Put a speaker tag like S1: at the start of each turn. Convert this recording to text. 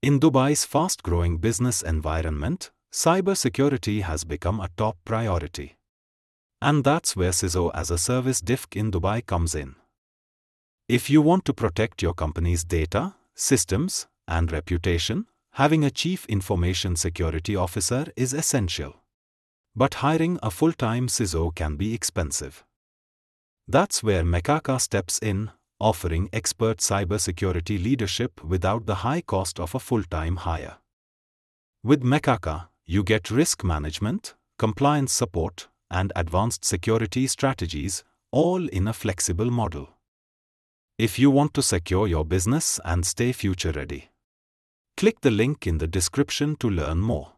S1: In Dubai's fast-growing business environment, cybersecurity has become a top priority. And that's where CISO as a Service DIFC in Dubai comes in. If you want to protect your company's data, systems, and reputation, having a Chief Information Security Officer is essential. But hiring a full-time CISO can be expensive. That's where Mekaka steps in, offering expert cybersecurity leadership without the high cost of a full-time hire. With Mekaka, you get risk management, compliance support, and advanced security strategies, all in a flexible model. If you want to secure your business and stay future-ready, click the link in the description to learn more.